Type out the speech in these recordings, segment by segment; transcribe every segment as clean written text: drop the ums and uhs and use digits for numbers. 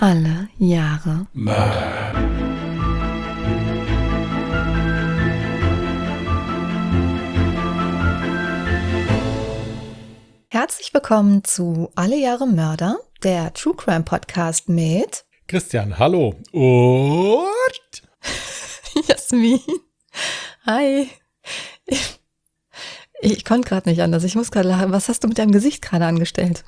Alle Jahre Mörder. Herzlich willkommen zu Alle Jahre Mörder, der True Crime Podcast mit Christian, hallo. Und Jasmin. Hi. Ich konnte gerade nicht anders. Ich muss gerade lachen. Was hast du mit deinem Gesicht gerade angestellt?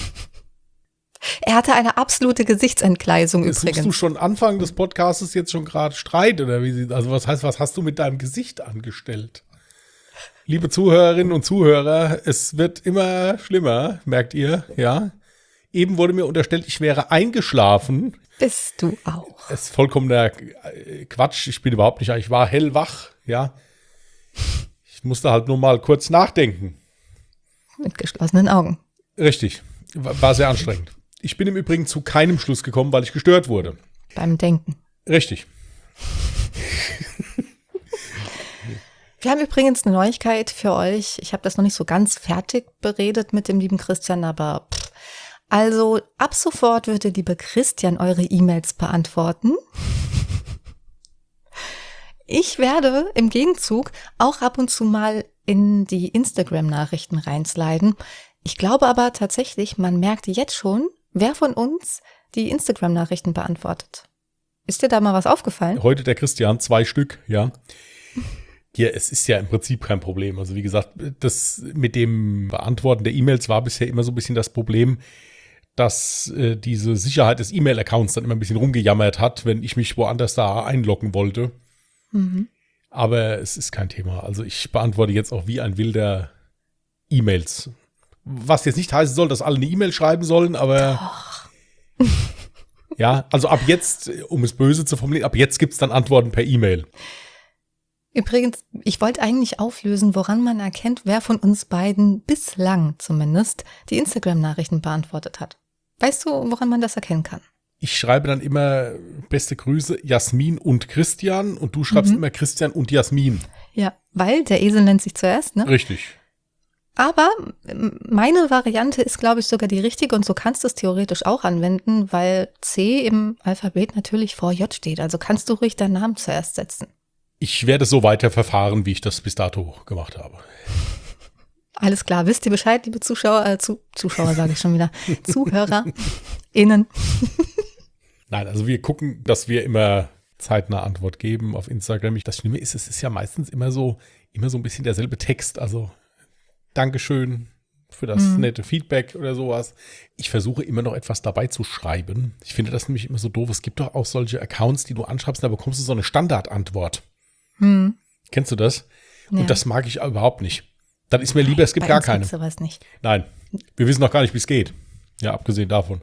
Er hatte eine absolute Gesichtsentgleisung übrigens. Suchst du schon Anfang des Podcasts jetzt schon gerade Streit oder wie? Also was hast du mit deinem Gesicht angestellt? Liebe Zuhörerinnen und Zuhörer, es wird immer schlimmer, merkt ihr, ja? Eben wurde mir unterstellt, ich wäre eingeschlafen. Bist du auch? Das ist vollkommener Quatsch. Ich bin überhaupt nicht, ich war hellwach, ja. Ich musste halt nur mal kurz nachdenken. Mit geschlossenen Augen. Richtig, war sehr anstrengend. Ich bin im Übrigen zu keinem Schluss gekommen, weil ich gestört wurde. Beim Denken. Richtig. Wir haben übrigens eine Neuigkeit für euch. Ich habe das noch nicht so ganz fertig beredet mit dem lieben Christian, aber also ab sofort wird der liebe Christian eure E-Mails beantworten. Ich werde im Gegenzug auch ab und zu mal in die Instagram-Nachrichten reinsliden. Ich glaube aber tatsächlich, man merkt jetzt schon, wer von uns die Instagram-Nachrichten beantwortet. Ist dir da mal was aufgefallen? Heute der Christian, 2 Stück, ja. Ja, es ist ja im Prinzip kein Problem. Also wie gesagt, das mit dem Beantworten der E-Mails war bisher immer so ein bisschen das Problem, dass diese Sicherheit des E-Mail-Accounts dann immer ein bisschen rumgejammert hat, wenn ich mich woanders da einloggen wollte. Mhm. Aber es ist kein Thema. Also ich beantworte jetzt auch wie ein wilder E-Mails. Was jetzt nicht heißen soll, dass alle eine E-Mail schreiben sollen, aber Doch. Ja, also ab jetzt, um es böse zu formulieren, ab jetzt gibt es dann Antworten per E-Mail. Übrigens, ich wollte eigentlich auflösen, woran man erkennt, wer von uns beiden bislang zumindest die Instagram-Nachrichten beantwortet hat. Weißt du, woran man das erkennen kann? Ich schreibe dann immer beste Grüße Jasmin und Christian und du schreibst immer Christian und Jasmin. Ja, weil der Esel nennt sich zuerst, ne? Richtig. Aber meine Variante ist, glaube ich, sogar die richtige und so kannst du es theoretisch auch anwenden, weil C im Alphabet natürlich vor J steht. Also kannst du ruhig deinen Namen zuerst setzen. Ich werde so weiter verfahren, wie ich das bis dato gemacht habe. Alles klar, wisst ihr Bescheid, liebe Zuschauer, Zuschauer sage ich schon wieder, ZuhörerInnen. Nein, also wir gucken, dass wir immer zeitnah Antwort geben auf Instagram. Das Schlimme ist, es ist ja meistens immer so ein bisschen derselbe Text. Also Dankeschön für das nette Feedback oder sowas. Ich versuche immer noch etwas dabei zu schreiben. Ich finde das nämlich immer so doof. Es gibt doch auch solche Accounts, die du anschreibst, da bekommst du so eine Standardantwort. Kennst du das? Ja. Und das mag ich überhaupt nicht. Dann ist mir lieber, es gibt gar keine. Sowas nicht. Nein, wir wissen noch gar nicht, wie es geht. Ja, abgesehen davon.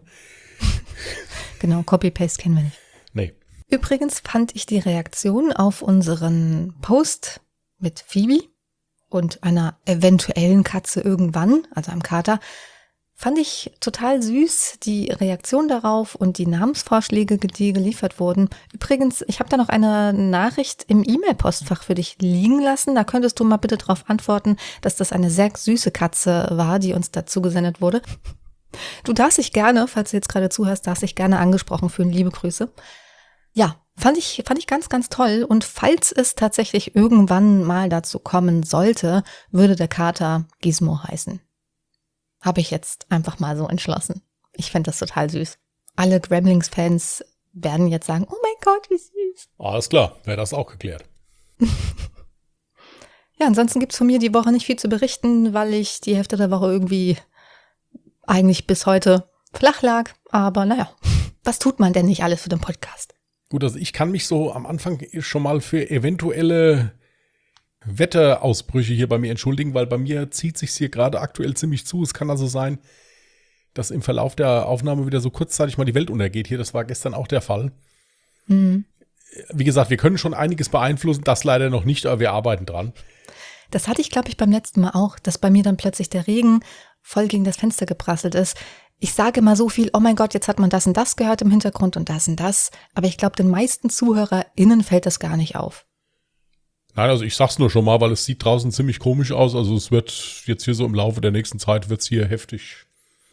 Genau, Copy-Paste kennen wir nicht. Nee. Übrigens fand ich die Reaktion auf unseren Post mit Phoebe und einer eventuellen Katze irgendwann, also einem Kater, fand ich total süß, die Reaktion darauf und die Namensvorschläge, die geliefert wurden. Übrigens, ich habe da noch eine Nachricht im E-Mail-Postfach für dich liegen lassen. Da könntest du mal bitte darauf antworten, dass das eine sehr süße Katze war, die uns dazu gesendet wurde. Du darfst dich gerne, falls du jetzt gerade zuhörst, darfst dich gerne angesprochen fühlen. Liebe Grüße. Ja, fand ich ganz, ganz toll. Und falls es tatsächlich irgendwann mal dazu kommen sollte, würde der Kater Gizmo heißen. Habe ich jetzt einfach mal so entschlossen. Ich fände das total süß. Alle Gremlings-Fans werden jetzt sagen, oh mein Gott, wie süß. Alles klar, wäre das auch geklärt. Ja, ansonsten gibt's von mir die Woche nicht viel zu berichten, weil ich die Hälfte der Woche irgendwie eigentlich bis heute flach lag. Aber naja, was tut man denn nicht alles für den Podcast? Gut, also ich kann mich so am Anfang schon mal für eventuelle Wetterausbrüche hier bei mir entschuldigen, weil bei mir zieht sich's hier gerade aktuell ziemlich zu. Es kann also sein, dass im Verlauf der Aufnahme wieder so kurzzeitig mal die Welt untergeht hier. Das war gestern auch der Fall. Wie gesagt, wir können schon einiges beeinflussen, das leider noch nicht, aber wir arbeiten dran. Das hatte ich, glaube ich, beim letzten Mal auch, dass bei mir dann plötzlich der Regen voll gegen das Fenster geprasselt ist. Ich sage mal so viel, oh mein Gott, jetzt hat man das und das gehört im Hintergrund und das. Aber ich glaube, den meisten ZuhörerInnen fällt das gar nicht auf. Nein, also ich sag's nur schon mal, weil es sieht draußen ziemlich komisch aus. Also es wird jetzt hier so im Laufe der nächsten Zeit wird's hier heftig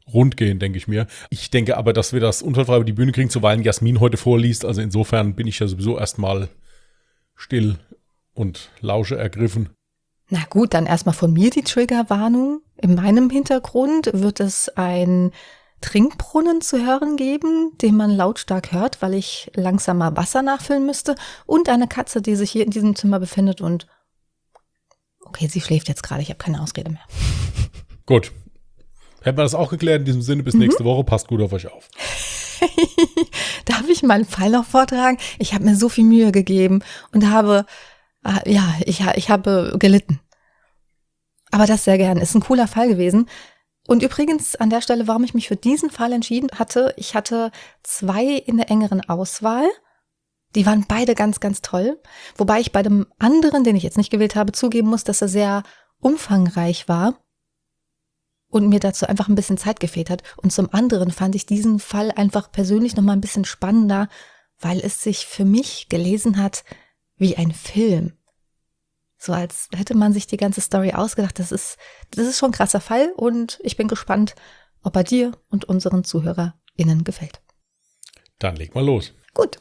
rund gehen, denke ich mir. Ich denke aber, dass wir das unfallfrei über die Bühne kriegen, zuweilen Jasmin heute vorliest. Also insofern bin ich ja sowieso erstmal still und lausche ergriffen. Na gut, dann erstmal von mir die Triggerwarnung. In meinem Hintergrund wird es ein Trinkbrunnen zu hören geben, den man lautstark hört, weil ich langsam mal Wasser nachfüllen müsste, und eine Katze, die sich hier in diesem Zimmer befindet und okay, sie schläft jetzt gerade, ich habe keine Ausrede mehr. Gut. Hätten wir das auch geklärt. In diesem Sinne, bis nächste Woche. Passt gut auf euch auf. Darf ich meinen Fall noch vortragen? Ich habe mir so viel Mühe gegeben und habe, ich habe gelitten. Aber das sehr gern. Ist ein cooler Fall gewesen. Und übrigens an der Stelle, warum ich mich für diesen Fall entschieden hatte, ich hatte 2 in der engeren Auswahl. Die waren beide ganz, ganz toll. Wobei ich bei dem anderen, den ich jetzt nicht gewählt habe, zugeben muss, dass er sehr umfangreich war und mir dazu einfach ein bisschen Zeit gefehlt hat. Und zum anderen fand ich diesen Fall einfach persönlich nochmal ein bisschen spannender, weil es sich für mich gelesen hat wie ein Film. So als hätte man sich die ganze Story ausgedacht. Das ist schon ein krasser Fall und ich bin gespannt, ob er dir und unseren ZuhörerInnen gefällt. Dann leg mal los. Gut.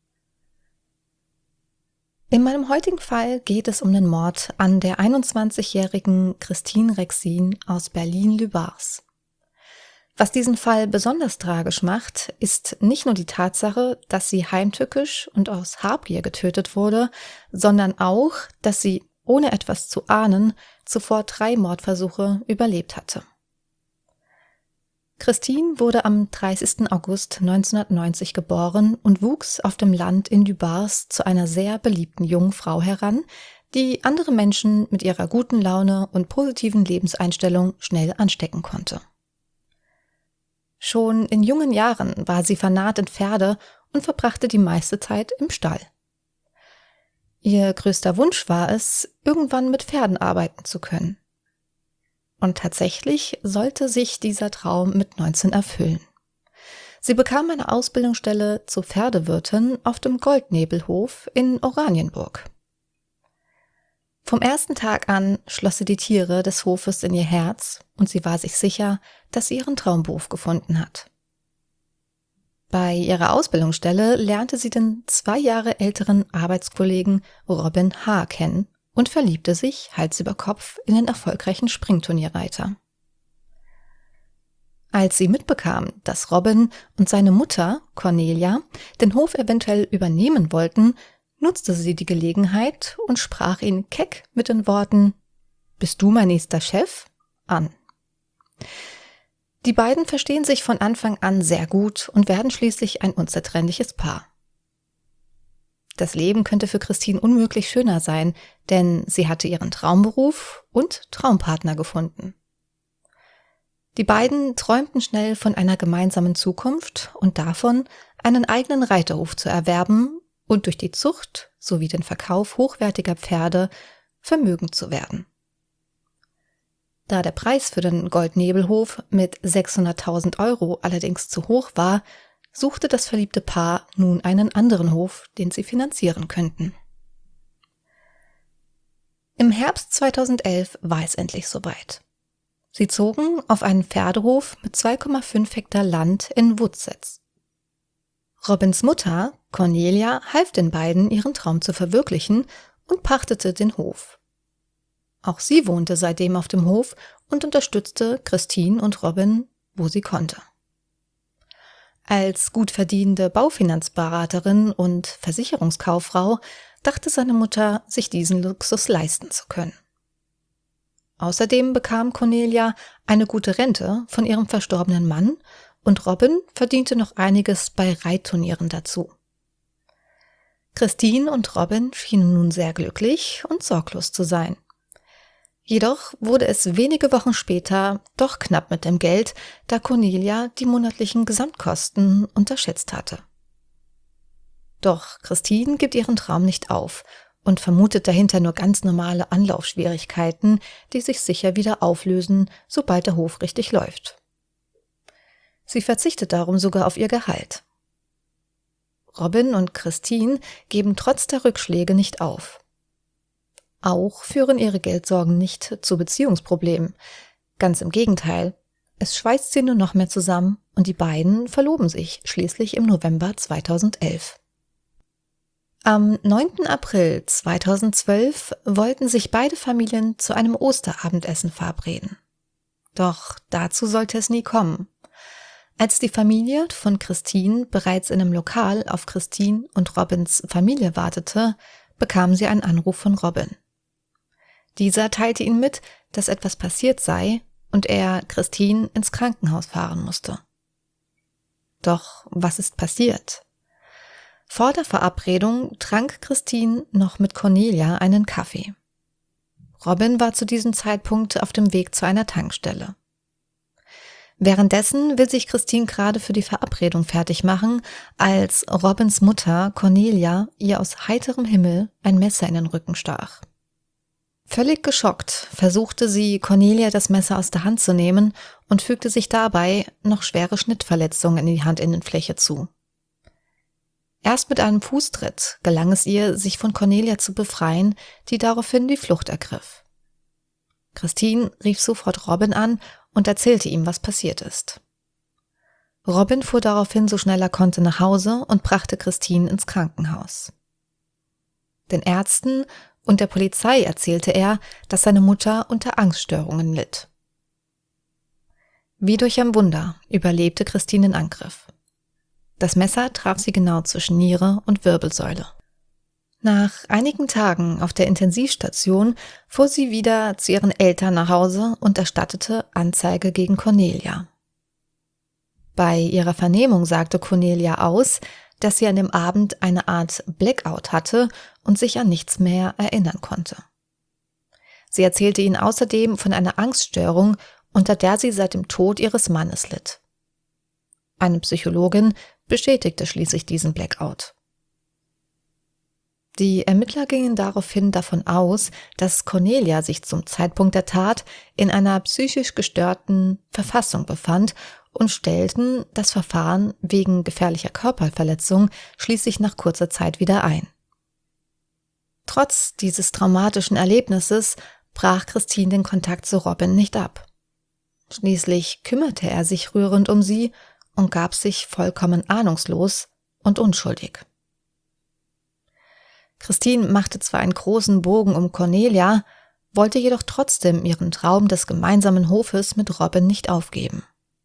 In meinem heutigen Fall geht es um den Mord an der 21-jährigen Christine Rexin aus Berlin-Lübars. Was diesen Fall besonders tragisch macht, ist nicht nur die Tatsache, dass sie heimtückisch und aus Habgier getötet wurde, sondern auch, dass sie, ohne etwas zu ahnen, zuvor 3 Mordversuche überlebt hatte. Christine wurde am 30. August 1990 geboren und wuchs auf dem Land in Lübars zu einer sehr beliebten jungen Frau heran, die andere Menschen mit ihrer guten Laune und positiven Lebenseinstellung schnell anstecken konnte. Schon in jungen Jahren war sie vernarrt in Pferde und verbrachte die meiste Zeit im Stall. Ihr größter Wunsch war es, irgendwann mit Pferden arbeiten zu können. Und tatsächlich sollte sich dieser Traum mit 19 erfüllen. Sie bekam eine Ausbildungsstelle zur Pferdewirtin auf dem Goldnebelhof in Oranienburg. Vom ersten Tag an schloss sie die Tiere des Hofes in ihr Herz und sie war sich sicher, dass sie ihren Traumberuf gefunden hat. Bei ihrer Ausbildungsstelle lernte sie den 2 Jahre älteren Arbeitskollegen Robin H. kennen und verliebte sich Hals über Kopf in den erfolgreichen Springturnierreiter. Als sie mitbekam, dass Robin und seine Mutter, Cornelia, den Hof eventuell übernehmen wollten, nutzte sie die Gelegenheit und sprach ihn keck mit den Worten: »Bist du mein nächster Chef?« an. Die beiden verstehen sich von Anfang an sehr gut und werden schließlich ein unzertrennliches Paar. Das Leben könnte für Christine unmöglich schöner sein, denn sie hatte ihren Traumberuf und Traumpartner gefunden. Die beiden träumten schnell von einer gemeinsamen Zukunft und davon, einen eigenen Reiterhof zu erwerben und durch die Zucht sowie den Verkauf hochwertiger Pferde vermögend zu werden. Da der Preis für den Goldnebelhof mit 600.000 € allerdings zu hoch war, suchte das verliebte Paar nun einen anderen Hof, den sie finanzieren könnten. Im Herbst 2011 war es endlich soweit. Sie zogen auf einen Pferdehof mit 2,5 Hektar Land in Woodsetz. Robins Mutter, Cornelia, half den beiden, ihren Traum zu verwirklichen und pachtete den Hof. Auch sie wohnte seitdem auf dem Hof und unterstützte Christine und Robin, wo sie konnte. Als gut verdienende Baufinanzberaterin und Versicherungskauffrau dachte seine Mutter, sich diesen Luxus leisten zu können. Außerdem bekam Cornelia eine gute Rente von ihrem verstorbenen Mann und Robin verdiente noch einiges bei Reitturnieren dazu. Christine und Robin schienen nun sehr glücklich und sorglos zu sein. Jedoch wurde es wenige Wochen später doch knapp mit dem Geld, da Cornelia die monatlichen Gesamtkosten unterschätzt hatte. Doch Christine gibt ihren Traum nicht auf und vermutet dahinter nur ganz normale Anlaufschwierigkeiten, die sich sicher wieder auflösen, sobald der Hof richtig läuft. Sie verzichtet darum sogar auf ihr Gehalt. Robin und Christine geben trotz der Rückschläge nicht auf. Auch führen ihre Geldsorgen nicht zu Beziehungsproblemen. Ganz im Gegenteil. Es schweißt sie nur noch mehr zusammen und die beiden verloben sich schließlich im November 2011. Am 9. April 2012 wollten sich beide Familien zu einem Osterabendessen verabreden. Doch dazu sollte es nie kommen. Als die Familie von Christine bereits in einem Lokal auf Christine und Robins Familie wartete, bekam sie einen Anruf von Robin. Dieser teilte ihnen mit, dass etwas passiert sei und er Christine ins Krankenhaus fahren musste. Doch was ist passiert? Vor der Verabredung trank Christine noch mit Cornelia einen Kaffee. Robin war zu diesem Zeitpunkt auf dem Weg zu einer Tankstelle. Währenddessen will sich Christine gerade für die Verabredung fertig machen, als Robins Mutter Cornelia ihr aus heiterem Himmel ein Messer in den Rücken stach. Völlig geschockt versuchte sie, Cornelia das Messer aus der Hand zu nehmen und fügte sich dabei noch schwere Schnittverletzungen in die Handinnenfläche zu. Erst mit einem Fußtritt gelang es ihr, sich von Cornelia zu befreien, die daraufhin die Flucht ergriff. Christine rief sofort Robin an und erzählte ihm, was passiert ist. Robin fuhr daraufhin so schnell er konnte nach Hause und brachte Christine ins Krankenhaus. Den Ärzten und der Polizei erzählte er, dass seine Mutter unter Angststörungen litt. Wie durch ein Wunder überlebte Christine den Angriff. Das Messer traf sie genau zwischen Niere und Wirbelsäule. Nach einigen Tagen auf der Intensivstation fuhr sie wieder zu ihren Eltern nach Hause und erstattete Anzeige gegen Cornelia. Bei ihrer Vernehmung sagte Cornelia aus, dass sie an dem Abend eine Art Blackout hatte und sich an nichts mehr erinnern konnte. Sie erzählte ihnen außerdem von einer Angststörung, unter der sie seit dem Tod ihres Mannes litt. Eine Psychologin bestätigte schließlich diesen Blackout. Die Ermittler gingen daraufhin davon aus, dass Cornelia sich zum Zeitpunkt der Tat in einer psychisch gestörten Verfassung befand und stellten das Verfahren wegen gefährlicher Körperverletzung schließlich nach kurzer Zeit wieder ein. Trotz dieses traumatischen Erlebnisses brach Christine den Kontakt zu Robin nicht ab. Schließlich kümmerte er sich rührend um sie und gab sich vollkommen ahnungslos und unschuldig. Christine machte zwar einen großen Bogen um Cornelia, wollte jedoch trotzdem ihren Traum des gemeinsamen Hofes mit Robin nicht aufgeben.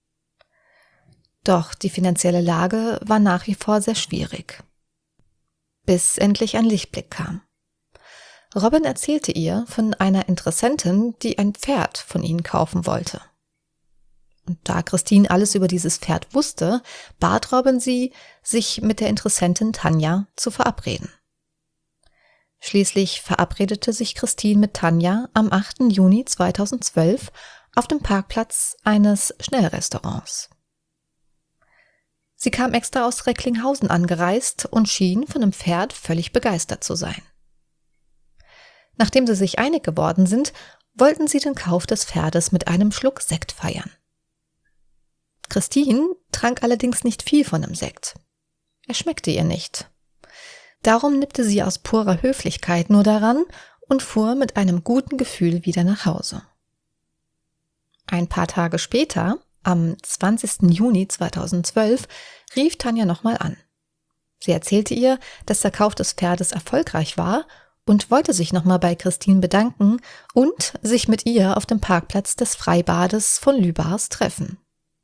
Doch die finanzielle Lage war nach wie vor sehr schwierig. Bis endlich ein Lichtblick kam. Robin erzählte ihr von einer Interessentin, die ein Pferd von ihnen kaufen wollte. Und da Christine alles über dieses Pferd wusste, bat Robin sie, sich mit der Interessentin Tanja zu verabreden. Schließlich verabredete sich Christine mit Tanja am 8. Juni 2012 auf dem Parkplatz eines Schnellrestaurants. Sie kam extra aus Recklinghausen angereist und schien von dem Pferd völlig begeistert zu sein. Nachdem sie sich einig geworden sind, wollten sie den Kauf des Pferdes mit einem Schluck Sekt feiern. Christine trank allerdings nicht viel von dem Sekt. Er schmeckte ihr nicht. Darum nippte sie aus purer Höflichkeit nur daran und fuhr mit einem guten Gefühl wieder nach Hause. Ein paar Tage später, am 20. Juni 2012, rief Tanja nochmal an. Sie erzählte ihr, dass der Kauf des Pferdes erfolgreich war und wollte sich nochmal bei Christine bedanken und sich mit ihr auf dem Parkplatz des Freibades von Lübars treffen.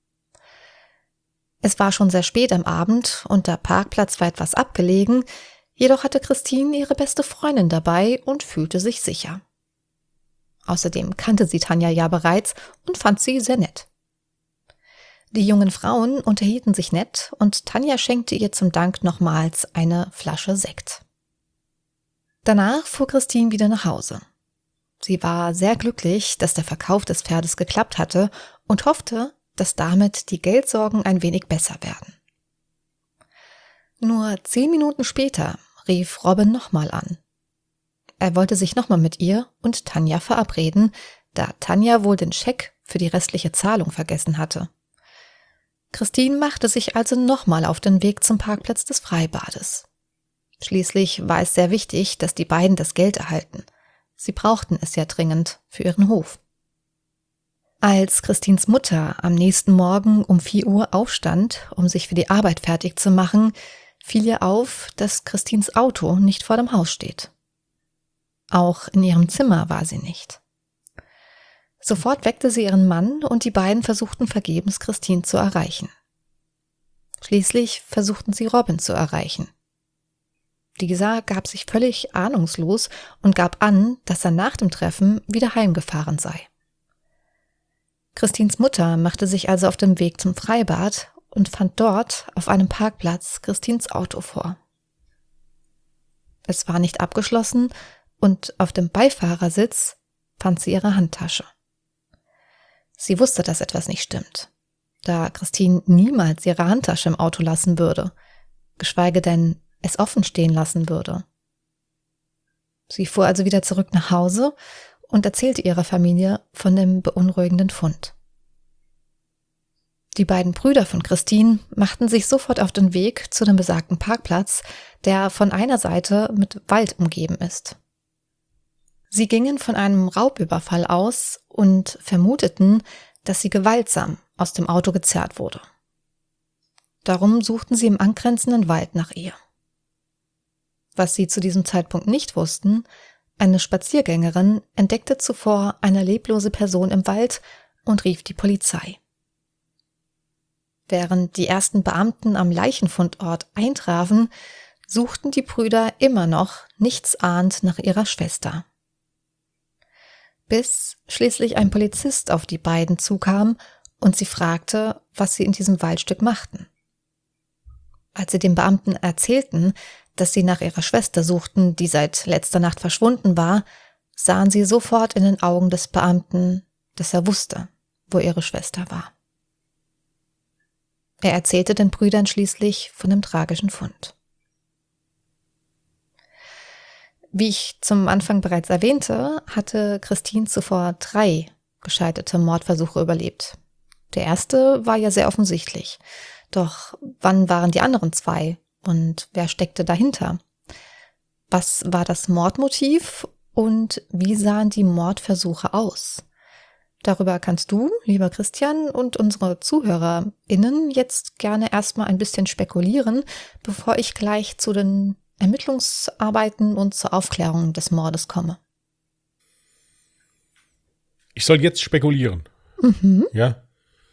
Es war schon sehr spät am Abend und der Parkplatz war etwas abgelegen, jedoch hatte Christine ihre beste Freundin dabei und fühlte sich sicher. Außerdem kannte sie Tanja ja bereits und fand sie sehr nett. Die jungen Frauen unterhielten sich nett und Tanja schenkte ihr zum Dank nochmals eine Flasche Sekt. Danach fuhr Christine wieder nach Hause. Sie war sehr glücklich, dass der Verkauf des Pferdes geklappt hatte und hoffte, dass damit die Geldsorgen ein wenig besser werden. Nur 10 Minuten später rief Robin nochmal an. Er wollte sich nochmal mit ihr und Tanja verabreden, da Tanja wohl den Scheck für die restliche Zahlung vergessen hatte. Christine machte sich also nochmal auf den Weg zum Parkplatz des Freibades. Schließlich war es sehr wichtig, dass die beiden das Geld erhalten. Sie brauchten es ja dringend für ihren Hof. Als Christines Mutter am nächsten Morgen um 4 Uhr aufstand, um sich für die Arbeit fertig zu machen, fiel ihr auf, dass Christines Auto nicht vor dem Haus steht. Auch in ihrem Zimmer war sie nicht. Sofort weckte sie ihren Mann und die beiden versuchten vergebens, Christine zu erreichen. Schließlich versuchten sie Robin zu erreichen. Dieser gab sich völlig ahnungslos und gab an, dass er nach dem Treffen wieder heimgefahren sei. Christines Mutter machte sich also auf den Weg zum Freibad und fand dort auf einem Parkplatz Christines Auto vor. Es war nicht abgeschlossen und auf dem Beifahrersitz fand sie ihre Handtasche. Sie wusste, dass etwas nicht stimmt, da Christine niemals ihre Handtasche im Auto lassen würde, geschweige denn es offen stehen lassen würde. Sie fuhr also wieder zurück nach Hause und erzählte ihrer Familie von dem beunruhigenden Fund. Die beiden Brüder von Christine machten sich sofort auf den Weg zu dem besagten Parkplatz, der von einer Seite mit Wald umgeben ist. Sie gingen von einem Raubüberfall aus und vermuteten, dass sie gewaltsam aus dem Auto gezerrt wurde. Darum suchten sie im angrenzenden Wald nach ihr. Was sie zu diesem Zeitpunkt nicht wussten: Eine Spaziergängerin entdeckte zuvor eine leblose Person im Wald und rief die Polizei. Während die ersten Beamten am Leichenfundort eintrafen, suchten die Brüder immer noch nichtsahnd nach ihrer Schwester. Bis schließlich ein Polizist auf die beiden zukam und sie fragte, was sie in diesem Waldstück machten. Als sie den Beamten erzählten, dass sie nach ihrer Schwester suchten, die seit letzter Nacht verschwunden war, sahen sie sofort in den Augen des Beamten, dass er wusste, wo ihre Schwester war. Er erzählte den Brüdern schließlich von dem tragischen Fund. Wie ich zum Anfang bereits erwähnte, hatte Christine zuvor 3 gescheiterte Mordversuche überlebt. Der erste war ja sehr offensichtlich. Doch wann waren die anderen 2 und wer steckte dahinter? Was war das Mordmotiv und wie sahen die Mordversuche aus? Darüber kannst du, lieber Christian, und unsere ZuhörerInnen jetzt gerne erstmal ein bisschen spekulieren, bevor ich gleich zu den Ermittlungsarbeiten und zur Aufklärung des Mordes komme. Ich soll jetzt spekulieren. Ja.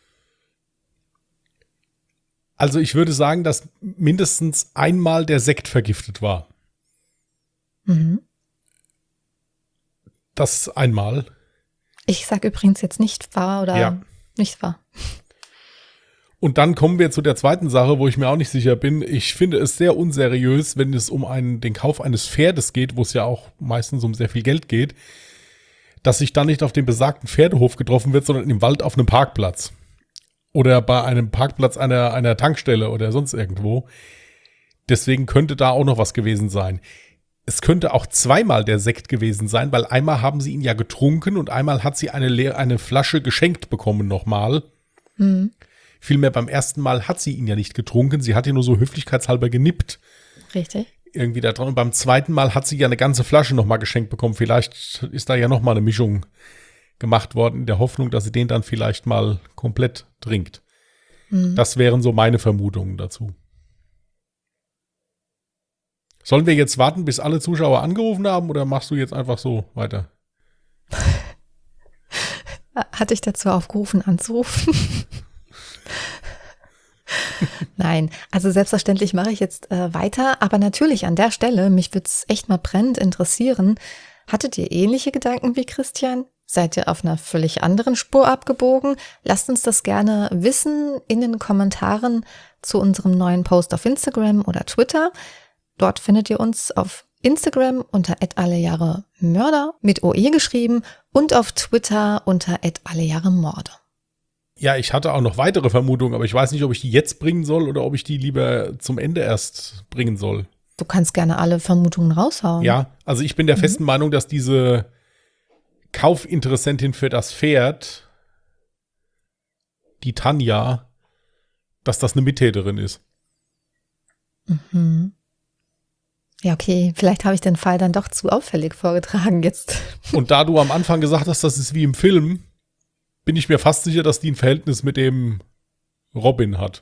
Also ich würde sagen, dass mindestens einmal der Sekt vergiftet war. Das einmal. Ich sage übrigens jetzt nicht wahr oder nicht wahr. Und dann kommen wir zu der zweiten Sache, wo ich mir auch nicht sicher bin. Ich finde es sehr unseriös, wenn es um den Kauf eines Pferdes geht, wo es ja auch meistens um sehr viel Geld geht, dass sich dann nicht auf dem besagten Pferdehof getroffen wird, sondern im Wald auf einem Parkplatz. Oder bei einem Parkplatz einer Tankstelle oder sonst irgendwo. Deswegen könnte da auch noch was gewesen sein. Es könnte auch zweimal der Sekt gewesen sein, weil einmal haben sie ihn ja getrunken und einmal hat sie eine Flasche geschenkt bekommen nochmal. Vielmehr beim ersten Mal hat sie ihn ja nicht getrunken, sie hat ihn nur so höflichkeitshalber genippt. Richtig. Irgendwie da dran. Und beim zweiten Mal hat sie ja eine ganze Flasche nochmal geschenkt bekommen. Vielleicht ist da ja nochmal eine Mischung gemacht worden, in der Hoffnung, dass sie den dann vielleicht mal komplett trinkt. Das wären so meine Vermutungen dazu. Sollen wir jetzt warten, bis alle Zuschauer angerufen haben, oder machst du jetzt einfach so weiter? Hatte ich dazu aufgerufen, anzurufen? Nein, also selbstverständlich mache ich jetzt weiter, aber natürlich an der Stelle, mich würde es echt mal brennend interessieren, hattet ihr ähnliche Gedanken wie Christian? Seid ihr auf einer völlig anderen Spur abgebogen? Lasst uns das gerne wissen in den Kommentaren zu unserem neuen Post auf Instagram oder Twitter. Dort findet ihr uns auf Instagram unter @allejahremörder mit OE geschrieben und auf Twitter unter @allejahremorde. Ja, ich hatte auch noch weitere Vermutungen, aber ich weiß nicht, ob ich die jetzt bringen soll oder ob ich die lieber zum Ende erst bringen soll. Du kannst gerne alle Vermutungen raushauen. Ja, also ich bin der festen Meinung, dass diese Kaufinteressentin für das Pferd, die Tanja, dass das eine Mittäterin ist. Ja, okay, vielleicht habe ich den Fall dann doch zu auffällig vorgetragen jetzt. Und da du am Anfang gesagt hast, das ist wie im Film, bin ich mir fast sicher, dass die ein Verhältnis mit dem Robin hat.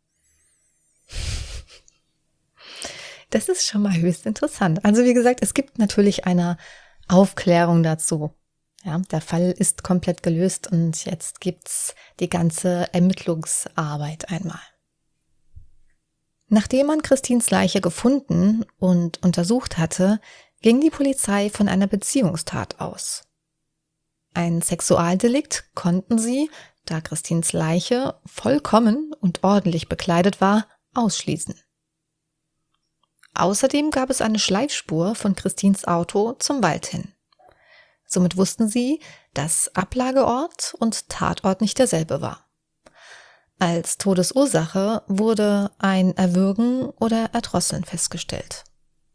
Das ist schon mal höchst interessant. Also wie gesagt, es gibt natürlich eine Aufklärung dazu. Ja, der Fall ist komplett gelöst und jetzt gibt's die ganze Ermittlungsarbeit einmal. Nachdem man Christines Leiche gefunden und untersucht hatte, ging die Polizei von einer Beziehungstat aus. Ein Sexualdelikt konnten sie, da Christines Leiche vollkommen und ordentlich bekleidet war, ausschließen. Außerdem gab es eine Schleifspur von Christines Auto zum Wald hin. Somit wussten sie, dass Ablageort und Tatort nicht derselbe war. Als Todesursache wurde ein Erwürgen oder Erdrosseln festgestellt.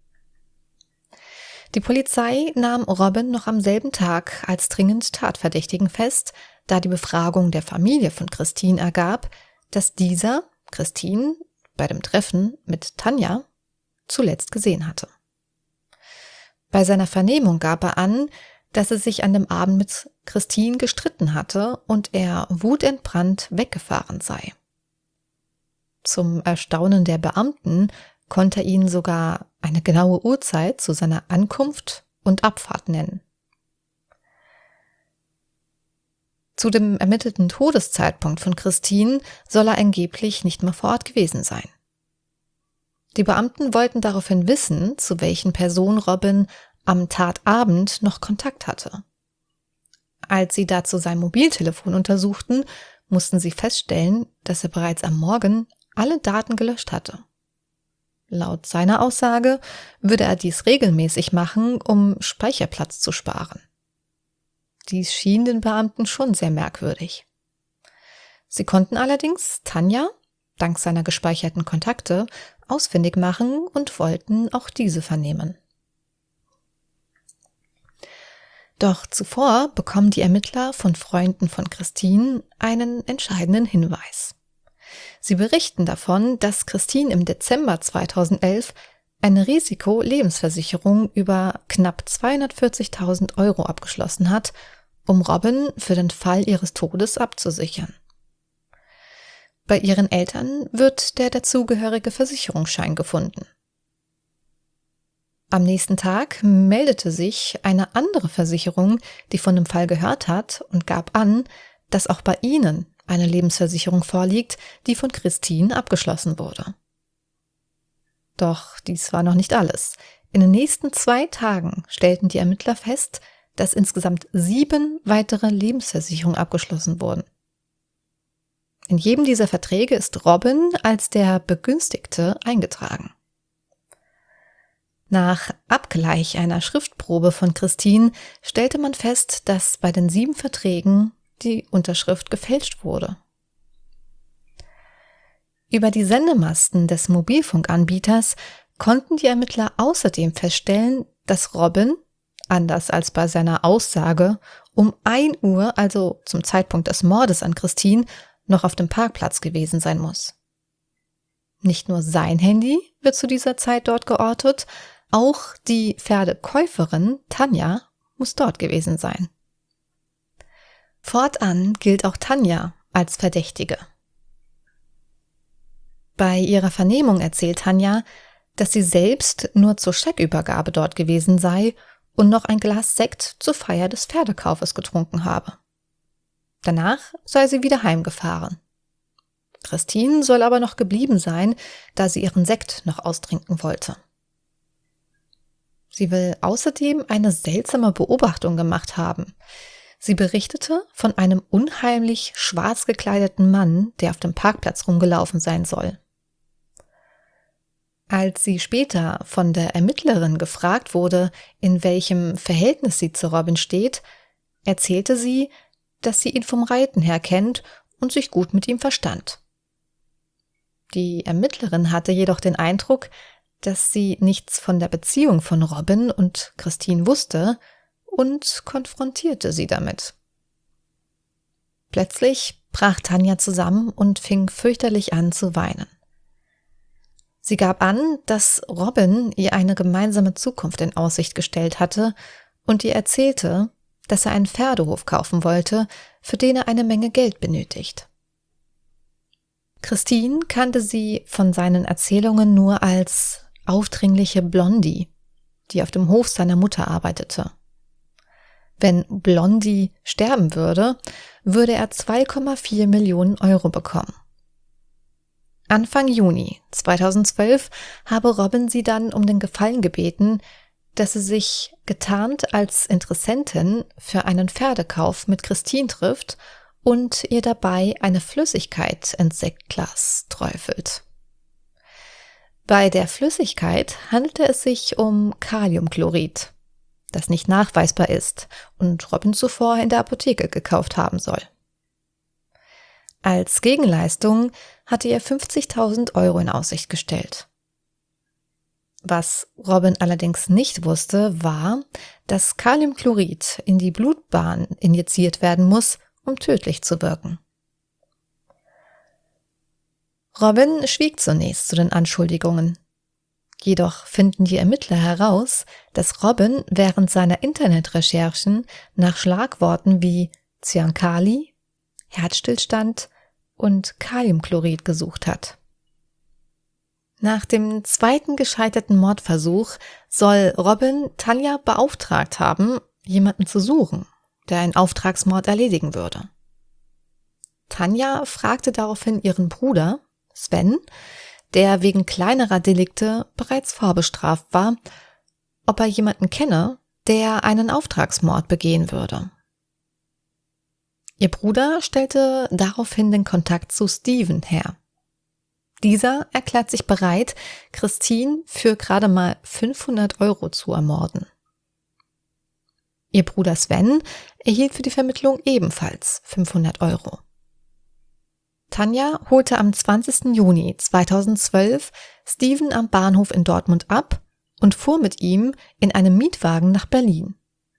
Die Polizei nahm Robin noch am selben Tag als dringend Tatverdächtigen fest, da die Befragung der Familie von Christine ergab, dass dieser Christine bei dem Treffen mit Tanja zuletzt gesehen hatte. Bei seiner Vernehmung gab er an, dass er sich an dem Abend mit Christine gestritten hatte und er wutentbrannt weggefahren sei. Zum Erstaunen der Beamten konnte er ihnen sogar eine genaue Uhrzeit zu seiner Ankunft und Abfahrt nennen. Zu dem ermittelten Todeszeitpunkt von Christine soll er angeblich nicht mehr vor Ort gewesen sein. Die Beamten wollten daraufhin wissen, zu welchen Personen Robin am Tatabend noch Kontakt hatte. Als sie dazu sein Mobiltelefon untersuchten, mussten sie feststellen, dass er bereits am Morgen alle Daten gelöscht hatte. Laut seiner Aussage würde er dies regelmäßig machen, um Speicherplatz zu sparen. Dies schien den Beamten schon sehr merkwürdig. Sie konnten allerdings Tanja, dank seiner gespeicherten Kontakte, ausfindig machen und wollten auch diese vernehmen. Doch zuvor bekommen die Ermittler von Freunden von Christine einen entscheidenden Hinweis. Sie berichten davon, dass Christine im Dezember 2011 eine Risiko-Lebensversicherung über knapp 240.000 € abgeschlossen hat, um Robin für den Fall ihres Todes abzusichern. Bei ihren Eltern wird der dazugehörige Versicherungsschein gefunden. Am nächsten Tag meldete sich eine andere Versicherung, die von dem Fall gehört hat, und gab an, dass auch bei ihnen eine Lebensversicherung vorliegt, die von Christine abgeschlossen wurde. Doch dies war noch nicht alles. In den nächsten 2 Tagen stellten die Ermittler fest, dass insgesamt 7 weitere Lebensversicherungen abgeschlossen wurden. In jedem dieser Verträge ist Robin als der Begünstigte eingetragen. Nach Abgleich einer Schriftprobe von Christine stellte man fest, dass bei den 7 Verträgen die Unterschrift gefälscht wurde. Über die Sendemasten des Mobilfunkanbieters konnten die Ermittler außerdem feststellen, dass Robin, anders als bei seiner Aussage, um 1 Uhr, also zum Zeitpunkt des Mordes an Christine, noch auf dem Parkplatz gewesen sein muss. Nicht nur sein Handy wird zu dieser Zeit dort geortet, auch die Pferdekäuferin Tanja muss dort gewesen sein. Fortan gilt auch Tanja als Verdächtige. Bei ihrer Vernehmung erzählt Tanja, dass sie selbst nur zur Scheckübergabe dort gewesen sei und noch ein Glas Sekt zur Feier des Pferdekaufes getrunken habe. Danach sei sie wieder heimgefahren. Christine soll aber noch geblieben sein, da sie ihren Sekt noch austrinken wollte. Sie will außerdem eine seltsame Beobachtung gemacht haben. Sie berichtete von einem unheimlich schwarz gekleideten Mann, der auf dem Parkplatz rumgelaufen sein soll. Als sie später von der Ermittlerin gefragt wurde, in welchem Verhältnis sie zu Robin steht, erzählte sie, dass sie ihn vom Reiten her kennt und sich gut mit ihm verstand. Die Ermittlerin hatte jedoch den Eindruck, dass sie nichts von der Beziehung von Robin und Christine wusste und konfrontierte sie damit. Plötzlich brach Tanja zusammen und fing fürchterlich an zu weinen. Sie gab an, dass Robin ihr eine gemeinsame Zukunft in Aussicht gestellt hatte und ihr erzählte, dass er einen Pferdehof kaufen wollte, für den er eine Menge Geld benötigt. Christine kannte sie von seinen Erzählungen nur als aufdringliche Blondie, die auf dem Hof seiner Mutter arbeitete. Wenn Blondie sterben würde, würde er 2,4 Millionen Euro bekommen. Anfang Juni 2012 habe Robin sie dann um den Gefallen gebeten, dass sie sich getarnt als Interessentin für einen Pferdekauf mit Christine trifft und ihr dabei eine Flüssigkeit ins Sektglas träufelt. Bei der Flüssigkeit handelte es sich um Kaliumchlorid, das nicht nachweisbar ist und Robin zuvor in der Apotheke gekauft haben soll. Als Gegenleistung hatte er 50.000 Euro in Aussicht gestellt. Was Robin allerdings nicht wusste, war, dass Kaliumchlorid in die Blutbahn injiziert werden muss, um tödlich zu wirken. Robin schwieg zunächst zu den Anschuldigungen. Jedoch finden die Ermittler heraus, dass Robin während seiner Internetrecherchen nach Schlagworten wie Zyankali, Herzstillstand und Kaliumchlorid gesucht hat. Nach dem zweiten gescheiterten Mordversuch soll Robin Tanja beauftragt haben, jemanden zu suchen, der einen Auftragsmord erledigen würde. Tanja fragte daraufhin ihren Bruder, Sven, der wegen kleinerer Delikte bereits vorbestraft war, ob er jemanden kenne, der einen Auftragsmord begehen würde. Ihr Bruder stellte daraufhin den Kontakt zu Steven her. Dieser erklärt sich bereit, Christine für gerade mal 500 Euro zu ermorden. Ihr Bruder Sven erhielt für die Vermittlung ebenfalls 500 Euro. Tanja holte am 20. Juni 2012 Steven am Bahnhof in Dortmund ab und fuhr mit ihm in einem Mietwagen nach Berlin.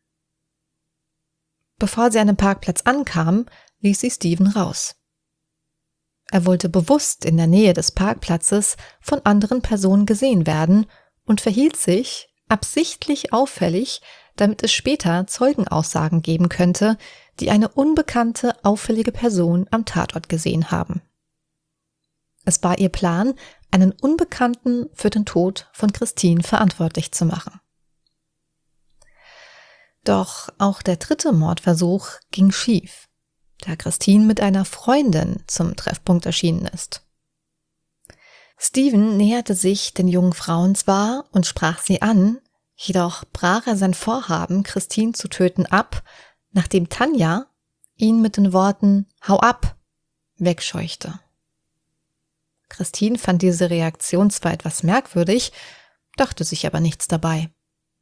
Bevor sie an dem Parkplatz ankam, ließ sie Steven raus. Er wollte bewusst in der Nähe des Parkplatzes von anderen Personen gesehen werden und verhielt sich absichtlich auffällig, damit es später Zeugenaussagen geben könnte, die eine unbekannte, auffällige Person am Tatort gesehen haben. Es war ihr Plan, einen Unbekannten für den Tod von Christine verantwortlich zu machen. Doch auch der dritte Mordversuch ging schief, da Christine mit einer Freundin zum Treffpunkt erschienen ist. Steven näherte sich den jungen Frauen zwar und sprach sie an, jedoch brach er sein Vorhaben, Christine zu töten, ab, nachdem Tanja ihn mit den Worten „Hau ab!" wegscheuchte. Christine fand diese Reaktion zwar etwas merkwürdig, dachte sich aber nichts dabei.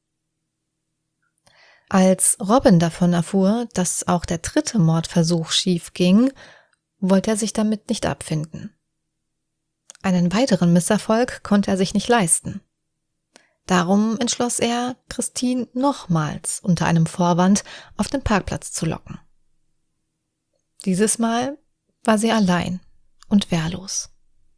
Als Robin davon erfuhr, dass auch der dritte Mordversuch schief ging, wollte er sich damit nicht abfinden. Einen weiteren Misserfolg konnte er sich nicht leisten. Darum entschloss er, Christine nochmals unter einem Vorwand auf den Parkplatz zu locken. Dieses Mal war sie allein und wehrlos.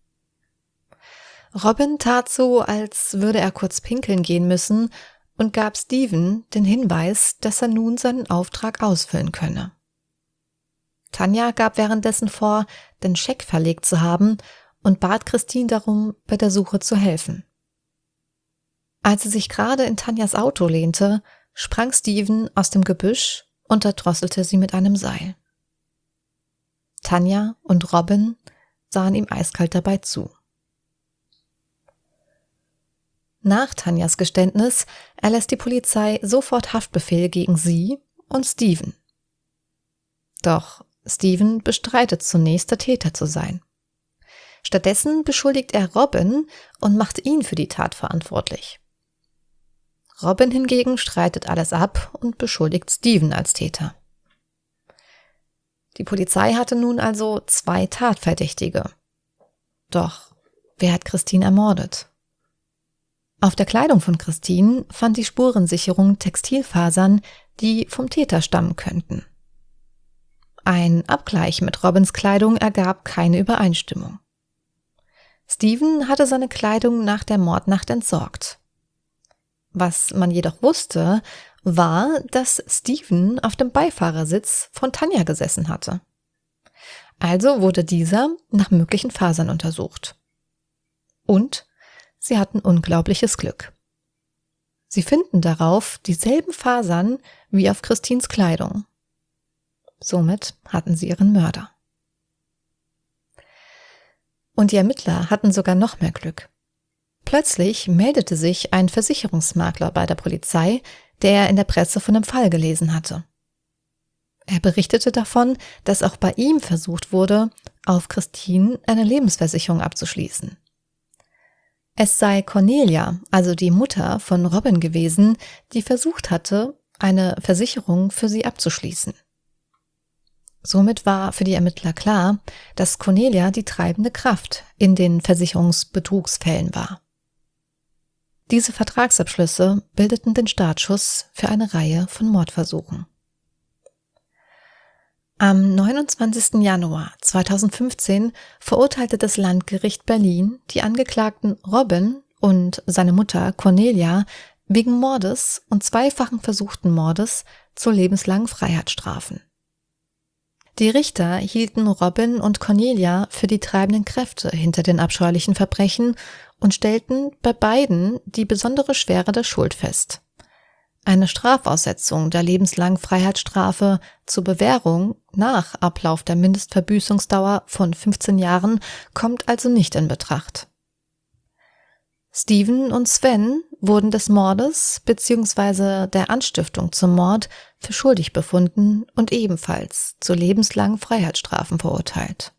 Robin tat so, als würde er kurz pinkeln gehen müssen und gab Steven den Hinweis, dass er nun seinen Auftrag ausfüllen könne. Tanja gab währenddessen vor, den Scheck verlegt zu haben und bat Christine darum, bei der Suche zu helfen. Als sie sich gerade in Tanjas Auto lehnte, sprang Steven aus dem Gebüsch und erdrosselte sie mit einem Seil. Tanja und Robin sahen ihm eiskalt dabei zu. Nach Tanjas Geständnis erlässt die Polizei sofort Haftbefehl gegen sie und Steven. Doch Steven bestreitet zunächst, der Täter zu sein. Stattdessen beschuldigt er Robin und macht ihn für die Tat verantwortlich. Robin hingegen streitet alles ab und beschuldigt Steven als Täter. Die Polizei hatte nun also 2 Tatverdächtige. Doch wer hat Christine ermordet? Auf der Kleidung von Christine fand die Spurensicherung Textilfasern, die vom Täter stammen könnten. Ein Abgleich mit Robins Kleidung ergab keine Übereinstimmung. Steven hatte seine Kleidung nach der Mordnacht entsorgt. Was man jedoch wusste, war, dass Steven auf dem Beifahrersitz von Tanja gesessen hatte. Also wurde dieser nach möglichen Fasern untersucht. Und sie hatten unglaubliches Glück. Sie finden darauf dieselben Fasern wie auf Christines Kleidung. Somit hatten sie ihren Mörder. Und die Ermittler hatten sogar noch mehr Glück. Plötzlich meldete sich ein Versicherungsmakler bei der Polizei, der in der Presse von dem Fall gelesen hatte. Er berichtete davon, dass auch bei ihm versucht wurde, auf Christine eine Lebensversicherung abzuschließen. Es sei Cornelia, also die Mutter von Robin gewesen, die versucht hatte, eine Versicherung für sie abzuschließen. Somit war für die Ermittler klar, dass Cornelia die treibende Kraft in den Versicherungsbetrugsfällen war. Diese Vertragsabschlüsse bildeten den Startschuss für eine Reihe von Mordversuchen. Am 29. Januar 2015 verurteilte das Landgericht Berlin die Angeklagten Robin und seine Mutter Cornelia wegen Mordes und zweifachen versuchten Mordes zu lebenslangen Freiheitsstrafen. Die Richter hielten Robin und Cornelia für die treibenden Kräfte hinter den abscheulichen Verbrechen und stellten bei beiden die besondere Schwere der Schuld fest. Eine Strafaussetzung der lebenslangen Freiheitsstrafe zur Bewährung nach Ablauf der Mindestverbüßungsdauer von 15 Jahren kommt also nicht in Betracht. Steven und Sven wurden des Mordes bzw. der Anstiftung zum Mord für schuldig befunden und ebenfalls zu lebenslangen Freiheitsstrafen verurteilt.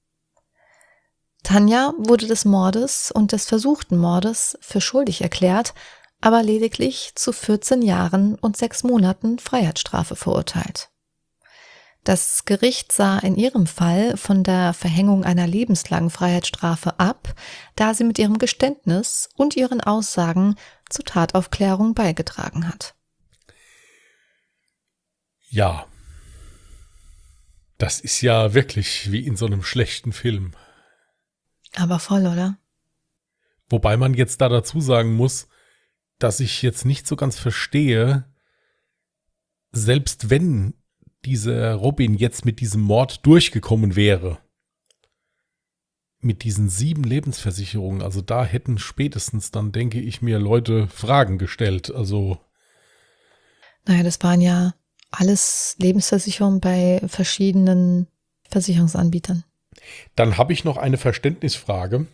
Tanja wurde des Mordes und des versuchten Mordes für schuldig erklärt, aber lediglich zu 14 Jahren und 6 Monaten Freiheitsstrafe verurteilt. Das Gericht sah in ihrem Fall von der Verhängung einer lebenslangen Freiheitsstrafe ab, da sie mit ihrem Geständnis und ihren Aussagen zur Tataufklärung beigetragen hat. Ja, das ist ja wirklich wie in so einem schlechten Film. Aber voll, oder? Wobei man jetzt da dazu sagen muss, dass ich jetzt nicht so ganz verstehe, selbst wenn dieser Robin jetzt mit diesem Mord durchgekommen wäre, mit diesen 7 Lebensversicherungen, also da hätten spätestens dann, denke ich mir, Leute Fragen gestellt. Also Naja, das waren ja alles Lebensversicherungen bei verschiedenen Versicherungsanbietern. Dann habe ich noch eine Verständnisfrage.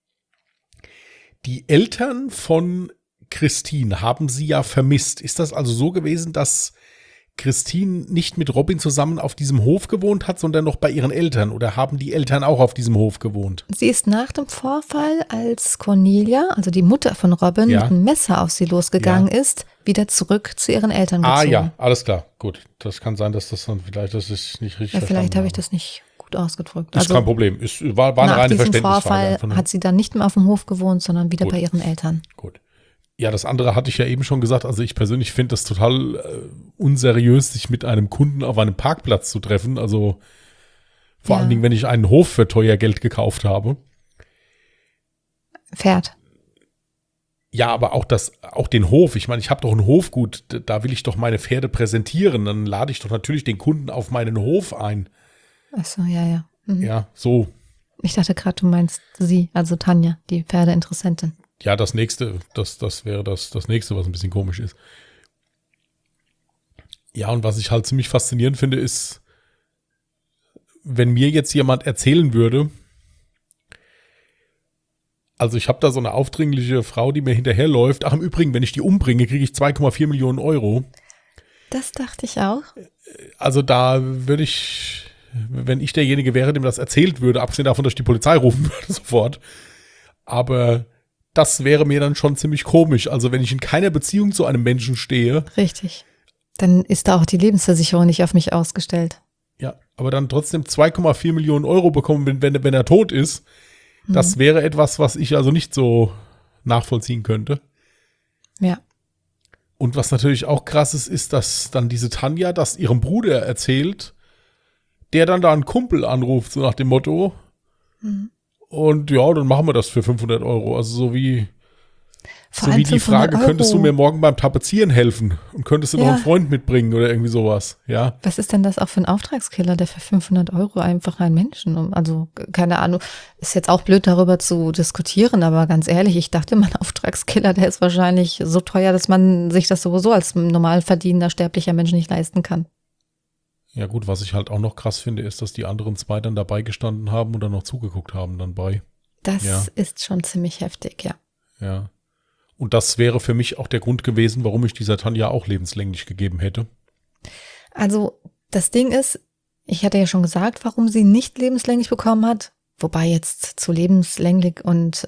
Die Eltern von Christine haben sie ja vermisst. Ist das also so gewesen, dass Christine nicht mit Robin zusammen auf diesem Hof gewohnt hat, sondern noch bei ihren Eltern? Oder haben die Eltern auch auf diesem Hof gewohnt? Sie ist nach dem Vorfall, als Cornelia, also die Mutter von Robin, mit einem Messer auf sie losgegangen ist, wieder zurück zu ihren Eltern gezogen. Ah ja, alles klar, gut. Das kann sein, dass das dann vielleicht, das ist nicht richtig. Ja, vielleicht habe ich das nicht gut ausgedrückt. Ist kein Problem. War eine reine Verständnisfrage. Nach diesem Vorfall hat sie dann nicht mehr auf dem Hof gewohnt, sondern wieder bei ihren Eltern. Gut. Ja, das andere hatte ich ja eben schon gesagt. Also ich persönlich finde das total unseriös, sich mit einem Kunden auf einem Parkplatz zu treffen. Also vor allen Dingen, wenn ich einen Hof für teuer Geld gekauft habe. Pferd. Ja, aber auch den Hof. Ich meine, ich habe doch ein Hofgut. Da will ich doch meine Pferde präsentieren. Dann lade ich doch natürlich den Kunden auf meinen Hof ein. Ach so, ja. Mhm. Ja, so. Ich dachte gerade, du meinst sie, also Tanja, die Pferdeinteressentin. Ja, das nächste, das wäre das nächste, was ein bisschen komisch ist. Ja, und was ich halt ziemlich faszinierend finde, ist, wenn mir jetzt jemand erzählen würde, also ich habe da so eine aufdringliche Frau, die mir hinterherläuft. Ach, im Übrigen, wenn ich die umbringe, kriege ich 2,4 Millionen Euro. Das dachte ich auch. Also da würde ich, wenn ich derjenige wäre, dem das erzählt würde, abgesehen davon, dass ich die Polizei rufen würde sofort. Aber das wäre mir dann schon ziemlich komisch. Also wenn ich in keiner Beziehung zu einem Menschen stehe. Richtig. Dann ist da auch die Lebensversicherung nicht auf mich ausgestellt. Ja, aber dann trotzdem 2,4 Millionen Euro bekommen, wenn er tot ist. Das wäre etwas, was ich also nicht so nachvollziehen könnte. Ja. Und was natürlich auch krass ist, ist, dass dann diese Tanja das ihrem Bruder erzählt, der dann da einen Kumpel anruft, so nach dem Motto. Und ja, dann machen wir das für 500 Euro. Also so wie Vor So allem wie die 500 Frage, könntest du Euro. mir morgen beim Tapezieren helfen? Und könntest du noch Ja. einen Freund mitbringen oder irgendwie sowas? Ja. Was ist denn das auch für ein Auftragskiller, der für 500 Euro einfach einen Menschen, also keine Ahnung, ist jetzt auch blöd darüber zu diskutieren, aber ganz ehrlich, ich dachte, mein Auftragskiller, der ist wahrscheinlich so teuer, dass man sich das sowieso als normal verdienender, sterblicher Mensch nicht leisten kann. Ja gut, was ich halt auch noch krass finde, ist, dass die anderen zwei dann dabei gestanden haben und dann noch zugeguckt haben dann bei. Das Ja. ist schon ziemlich heftig, ja. Ja. Und das wäre für mich auch der Grund gewesen, warum ich dieser Tanja auch lebenslänglich gegeben hätte. Also das Ding ist, ich hatte ja schon gesagt, warum sie nicht lebenslänglich bekommen hat. Wobei jetzt zu lebenslänglich und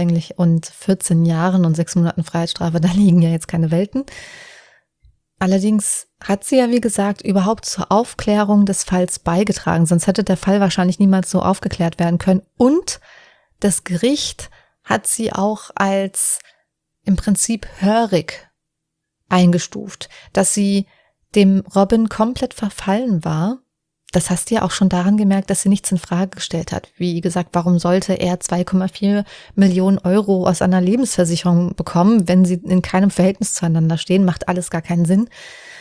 14 Jahren und 6 Monaten Freiheitsstrafe, da liegen ja jetzt keine Welten. Allerdings hat sie ja, wie gesagt, überhaupt zur Aufklärung des Falls beigetragen. Sonst hätte der Fall wahrscheinlich niemals so aufgeklärt werden können. Und das Gericht hat sie auch als im Prinzip hörig eingestuft, dass sie dem Robin komplett verfallen war. Das hast du ja auch schon daran gemerkt, dass sie nichts in Frage gestellt hat. Wie gesagt, warum sollte er 2,4 Millionen Euro aus einer Lebensversicherung bekommen, wenn sie in keinem Verhältnis zueinander stehen? Macht alles gar keinen Sinn.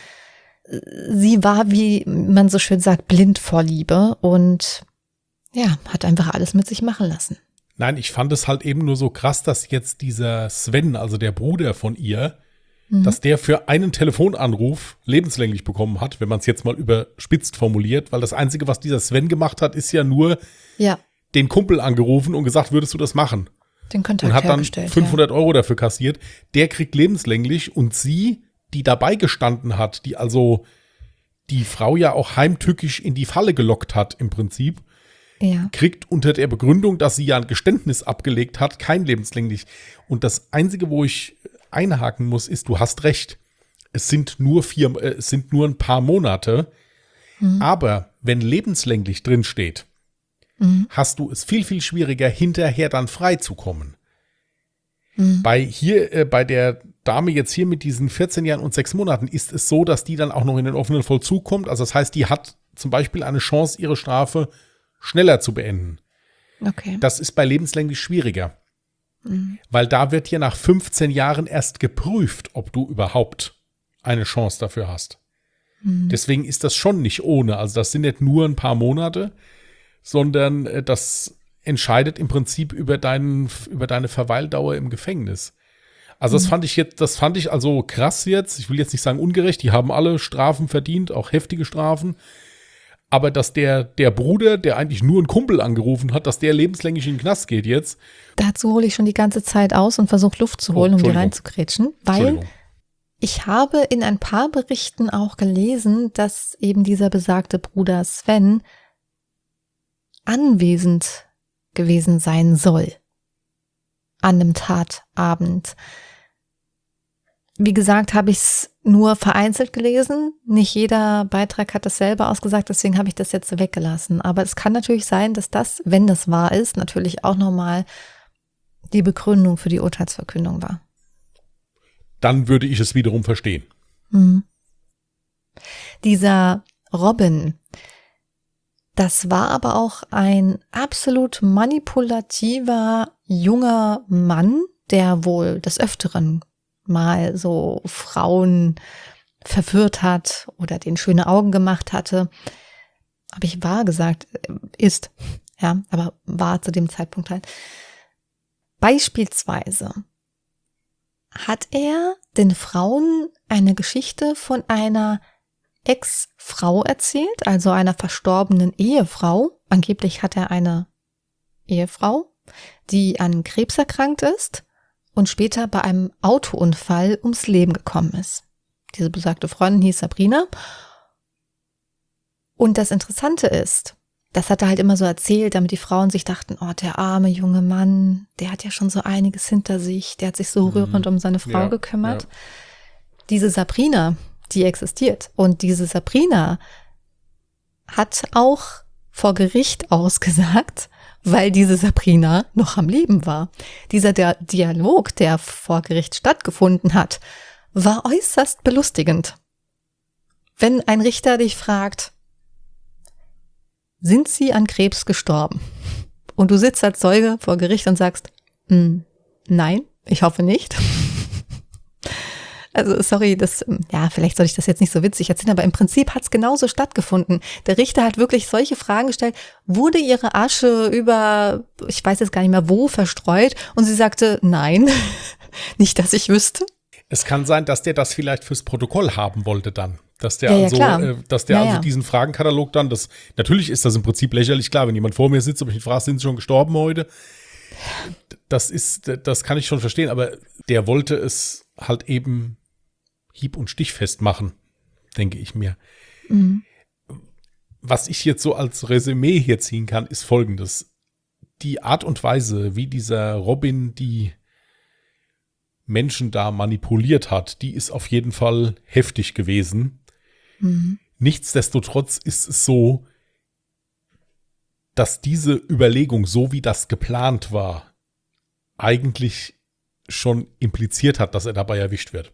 Sie war, wie man so schön sagt, blind vor Liebe und ja, hat einfach alles mit sich machen lassen. Nein, ich fand es halt eben nur so krass, dass jetzt dieser Sven, also der Bruder von ihr, dass der für einen Telefonanruf lebenslänglich bekommen hat, wenn man es jetzt mal überspitzt formuliert, weil das Einzige, was dieser Sven gemacht hat, ist ja nur den Kumpel angerufen und gesagt, würdest du das machen? Den Kontakt und hat dann hergestellt, 500 Euro dafür kassiert. Der kriegt lebenslänglich und sie, die dabei gestanden hat, die also die Frau ja auch heimtückisch in die Falle gelockt hat im Prinzip, kriegt unter der Begründung, dass sie ja ein Geständnis abgelegt hat, kein lebenslänglich. Und das Einzige, wo ich einhaken muss, ist, du hast recht. Es sind nur ein paar Monate. Aber wenn lebenslänglich drin steht, hast du es viel, viel schwieriger, hinterher dann freizukommen. Bei der Dame jetzt hier mit diesen 14 Jahren und 6 Monaten ist es so, dass die dann auch noch in den offenen Vollzug kommt. Also das heißt, die hat zum Beispiel eine Chance, ihre Strafe schneller zu beenden. Okay. Das ist bei lebenslänglich schwieriger. Weil da wird ja nach 15 Jahren erst geprüft, ob du überhaupt eine Chance dafür hast. Deswegen ist das schon nicht ohne. Also das sind nicht nur ein paar Monate, sondern das entscheidet im Prinzip über deine Verweildauer im Gefängnis. Also das fand ich also krass jetzt. Ich will jetzt nicht sagen ungerecht, die haben alle Strafen verdient, auch heftige Strafen. Aber dass der Bruder, der eigentlich nur einen Kumpel angerufen hat, dass der lebenslänglich in den Knast geht jetzt. Dazu hole ich schon die ganze Zeit aus und versuche Luft zu holen, um die reinzugrätschen. Weil ich habe in ein paar Berichten auch gelesen, dass eben dieser besagte Bruder Sven anwesend gewesen sein soll an einem Tatabend. Wie gesagt, habe ich es nur vereinzelt gelesen. Nicht jeder Beitrag hat das selber ausgesagt, deswegen habe ich das jetzt weggelassen. Aber es kann natürlich sein, dass das, wenn das wahr ist, natürlich auch nochmal die Begründung für die Urteilsverkündung war. Dann würde ich es wiederum verstehen. Dieser Robin, das war aber auch ein absolut manipulativer junger Mann, der wohl des Öfteren mal so Frauen verführt hat oder denen schöne Augen gemacht hatte. Habe ich wahr gesagt, ist, ja, aber war zu dem Zeitpunkt halt. Beispielsweise hat er den Frauen eine Geschichte von einer Ex-Frau erzählt, also einer verstorbenen Ehefrau. Angeblich hat er eine Ehefrau, die an Krebs erkrankt ist und später bei einem Autounfall ums Leben gekommen ist. Diese besagte Freundin hieß Sabrina. Und das Interessante ist, das hat er halt immer so erzählt, damit die Frauen sich dachten, oh, der arme junge Mann, der hat ja schon so einiges hinter sich, der hat sich so rührend um seine Frau gekümmert. Ja. Diese Sabrina, die existiert. Und diese Sabrina hat auch vor Gericht ausgesagt, weil diese Sabrina noch am Leben war. Dieser Dialog, der vor Gericht stattgefunden hat, war äußerst belustigend. Wenn ein Richter dich fragt, sind Sie an Krebs gestorben? Und du sitzt als Zeuge vor Gericht und sagst, nein, ich hoffe nicht. Also sorry, vielleicht soll ich das jetzt nicht so witzig erzählen, aber im Prinzip hat es genauso stattgefunden. Der Richter hat wirklich solche Fragen gestellt. Wurde ihre Asche über, ich weiß jetzt gar nicht mehr wo, verstreut? Und sie sagte, nein, nicht, dass ich wüsste. Es kann sein, dass der das vielleicht fürs Protokoll haben wollte dann. Dass der klar. Diesen Fragenkatalog dann, natürlich ist das im Prinzip lächerlich, klar, wenn jemand vor mir sitzt und mich fragt, sind Sie schon gestorben heute? Das kann ich schon verstehen, aber der wollte es halt eben hieb- und stichfest machen, denke ich mir. Mhm. Was ich jetzt so als Resümee hier ziehen kann, ist Folgendes. Die Art und Weise, wie dieser Robin die Menschen da manipuliert hat, die ist auf jeden Fall heftig gewesen. Mhm. Nichtsdestotrotz ist es so, dass diese Überlegung, so wie das geplant war, eigentlich schon impliziert hat, dass er dabei erwischt wird.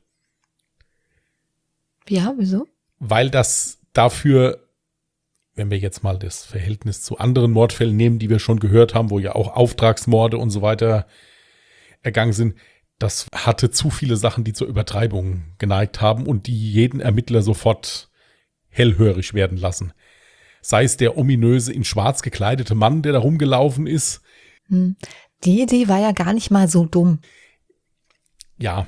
Ja, wieso? Weil das dafür, wenn wir jetzt mal das Verhältnis zu anderen Mordfällen nehmen, die wir schon gehört haben, wo ja auch Auftragsmorde und so weiter ergangen sind, das hatte zu viele Sachen, die zur Übertreibung geneigt haben und die jeden Ermittler sofort hellhörig werden lassen. Sei es der ominöse in schwarz gekleidete Mann, der da rumgelaufen ist. Die Idee war ja gar nicht mal so dumm. Ja.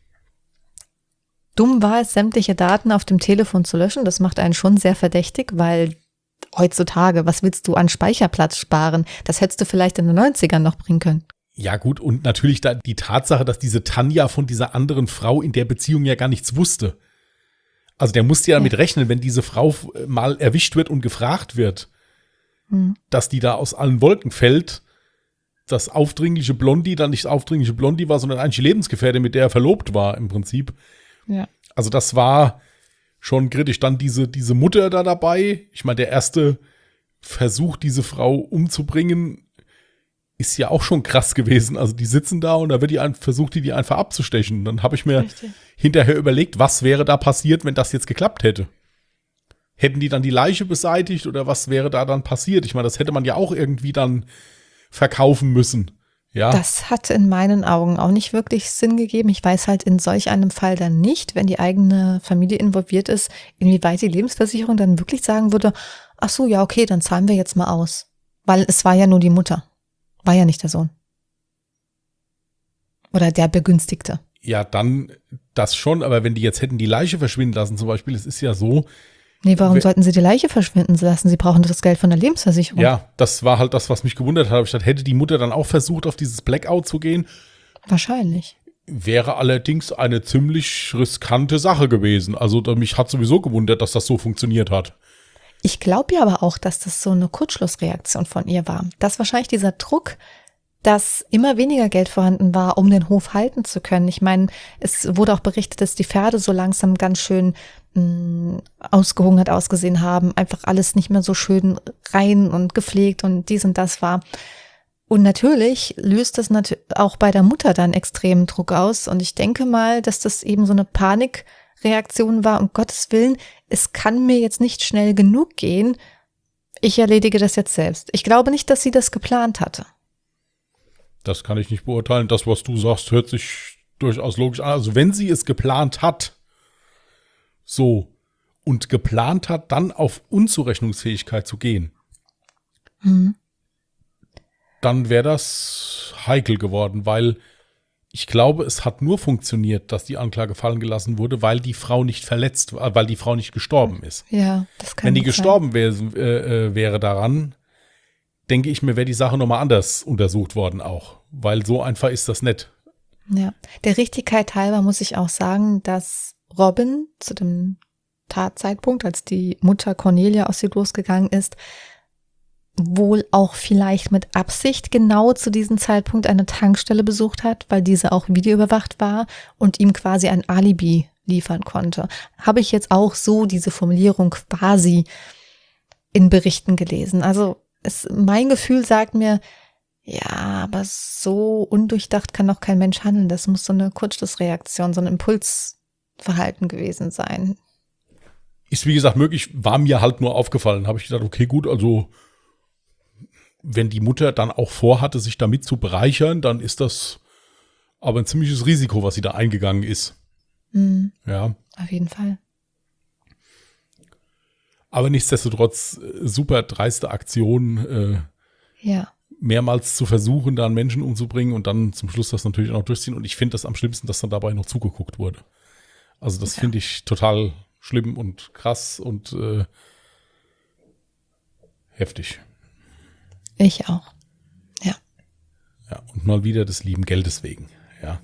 Dumm war es, sämtliche Daten auf dem Telefon zu löschen. Das macht einen schon sehr verdächtig, weil heutzutage, was willst du an Speicherplatz sparen? Das hättest du vielleicht in den 90ern noch bringen können. Ja gut, und natürlich da die Tatsache, dass diese Tanja von dieser anderen Frau in der Beziehung ja gar nichts wusste. Also der musste ja damit rechnen, wenn diese Frau mal erwischt wird und gefragt wird, dass die da aus allen Wolken fällt, das aufdringliche Blondie dann nicht aufdringliche Blondie war, sondern eigentlich die Lebensgefährtin, mit der er verlobt war im Prinzip. Ja. Also das war schon kritisch. Dann diese Mutter da dabei. Ich meine, der erste Versuch, diese Frau umzubringen, ist ja auch schon krass gewesen. Also die sitzen da und da wird versucht, die einfach abzustechen. Dann habe ich mir hinterher überlegt, was wäre da passiert, wenn das jetzt geklappt hätte. Hätten die dann die Leiche beseitigt oder was wäre da dann passiert? Ich meine, das hätte man ja auch irgendwie dann verkaufen müssen. Ja. Das hat in meinen Augen auch nicht wirklich Sinn gegeben. Ich weiß halt in solch einem Fall dann nicht, wenn die eigene Familie involviert ist, inwieweit die Lebensversicherung dann wirklich sagen würde, ach so, ja, okay, dann zahlen wir jetzt mal aus. Weil es war ja nur die Mutter. War ja nicht der Sohn. Oder der Begünstigte. Ja, dann das schon, aber wenn die jetzt hätten die Leiche verschwinden lassen zum Beispiel, es ist ja so. Nee, warum sollten sie die Leiche verschwinden lassen? Sie brauchen das Geld von der Lebensversicherung. Ja, das war halt das, was mich gewundert hat. Statt hätte die Mutter dann auch versucht, auf dieses Blackout zu gehen. Wahrscheinlich. Wäre allerdings eine ziemlich riskante Sache gewesen. Also mich hat sowieso gewundert, dass das so funktioniert hat. Ich glaube ja aber auch, dass das so eine Kurzschlussreaktion von ihr war. Dass wahrscheinlich dieser Druck, dass immer weniger Geld vorhanden war, um den Hof halten zu können. Ich meine, es wurde auch berichtet, dass die Pferde so langsam ganz schön ausgehungert ausgesehen haben. Einfach alles nicht mehr so schön rein und gepflegt und dies und das war. Und natürlich löst das auch bei der Mutter dann extremen Druck aus. Und ich denke mal, dass das eben so eine Panikreaktion war. Um Gottes Willen, es kann mir jetzt nicht schnell genug gehen. Ich erledige das jetzt selbst. Ich glaube nicht, dass sie das geplant hatte. Das kann ich nicht beurteilen. Das, was du sagst, hört sich durchaus logisch an. Also wenn sie es geplant hat, so, und geplant hat, dann auf Unzurechnungsfähigkeit zu gehen, dann wäre das heikel geworden, weil ich glaube, es hat nur funktioniert, dass die Anklage fallen gelassen wurde, weil die Frau nicht weil die Frau nicht gestorben ist. Ja, das kann Wenn die sein. gestorben wäre daran, denke ich mir, wäre die Sache nochmal anders untersucht worden auch, weil so einfach ist das nicht. Ja, der Richtigkeit halber muss ich auch sagen, dass Robin zu dem Tatzeitpunkt, als die Mutter Cornelia aus ihr losgegangen ist, wohl auch vielleicht mit Absicht genau zu diesem Zeitpunkt eine Tankstelle besucht hat, weil diese auch videoüberwacht war und ihm quasi ein Alibi liefern konnte. Habe ich jetzt auch so diese Formulierung quasi in Berichten gelesen. Also mein Gefühl sagt mir, ja, aber so undurchdacht kann doch kein Mensch handeln. Das muss so eine Kurzschlussreaktion, so ein Impulsverhalten gewesen sein. Ist wie gesagt möglich, war mir halt nur aufgefallen. Habe ich gedacht, okay, gut, also wenn die Mutter dann auch vorhatte, sich damit zu bereichern, dann ist das aber ein ziemliches Risiko, was sie da eingegangen ist. Ja. Auf jeden Fall. Aber nichtsdestotrotz super dreiste Aktion, Ja. mehrmals zu versuchen, da einen Menschen umzubringen und dann zum Schluss das natürlich auch noch durchziehen. Und ich finde das am schlimmsten, dass dann dabei noch zugeguckt wurde. Also das finde ich total schlimm und krass und heftig. Ich auch. Ja. Ja, und mal wieder des lieben Geldes wegen. Ja.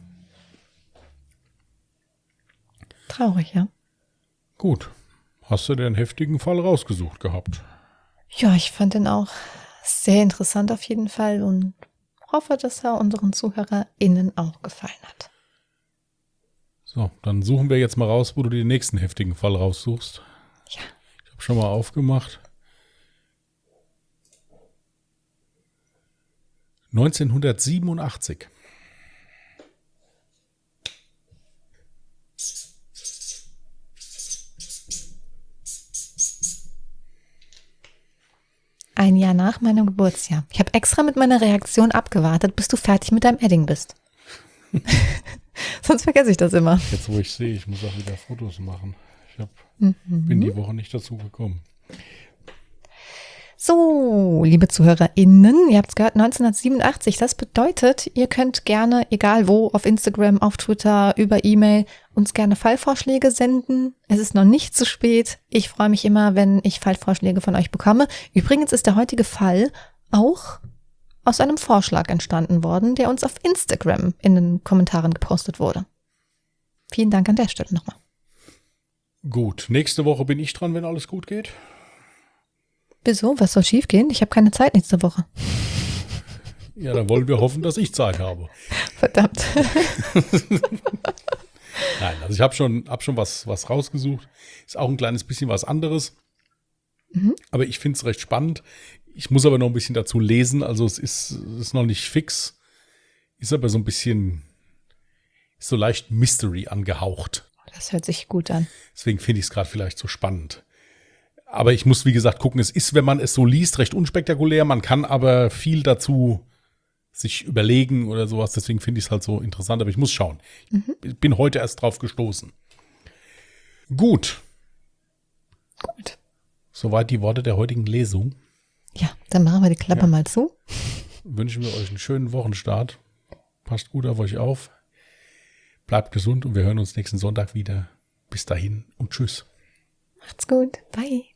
Traurig, ja. Gut. Hast du den heftigen Fall rausgesucht gehabt? Ja, ich fand den auch sehr interessant auf jeden Fall und hoffe, dass er unseren ZuhörerInnen auch gefallen hat. So, dann suchen wir jetzt mal raus, wo du den nächsten heftigen Fall raussuchst. Ja. Ich habe schon mal aufgemacht. 1987. Ein Jahr nach meinem Geburtsjahr. Ich habe extra mit meiner Reaktion abgewartet, bis du fertig mit deinem Edding bist. Sonst vergesse ich das immer. Jetzt, wo ich sehe, ich muss auch wieder Fotos machen. Bin die Woche nicht dazu gekommen. So, liebe ZuhörerInnen, ihr habt es gehört, 1987. Das bedeutet, ihr könnt gerne, egal wo, auf Instagram, auf Twitter, über E-Mail, uns gerne Fallvorschläge senden. Es ist noch nicht zu spät. Ich freue mich immer, wenn ich Fallvorschläge von euch bekomme. Übrigens ist der heutige Fall auch aus einem Vorschlag entstanden worden, der uns auf Instagram in den Kommentaren gepostet wurde. Vielen Dank an der Stelle nochmal. Gut, nächste Woche bin ich dran, wenn alles gut geht. Wieso? Was soll schief gehen? Ich habe keine Zeit nächste Woche. Ja, dann wollen wir hoffen, dass ich Zeit habe. Verdammt. Nein, also ich habe schon was rausgesucht. Ist auch ein kleines bisschen was anderes. Aber ich finde es recht spannend. Ich muss aber noch ein bisschen dazu lesen. Also es ist noch nicht fix. Ist aber so ein bisschen, ist so leicht Mystery angehaucht. Das hört sich gut an. Deswegen finde ich es gerade vielleicht so spannend. Aber ich muss, wie gesagt, gucken. Es ist, wenn man es so liest, recht unspektakulär. Man kann aber viel dazu sich überlegen oder sowas. Deswegen finde ich es halt so interessant. Aber ich muss schauen. Ich bin heute erst drauf gestoßen. Gut. Gut. Soweit die Worte der heutigen Lesung. Ja, dann machen wir die Klappe mal zu. Wünschen wir euch einen schönen Wochenstart. Passt gut auf euch auf. Bleibt gesund und wir hören uns nächsten Sonntag wieder. Bis dahin und tschüss. Macht's gut. Bye.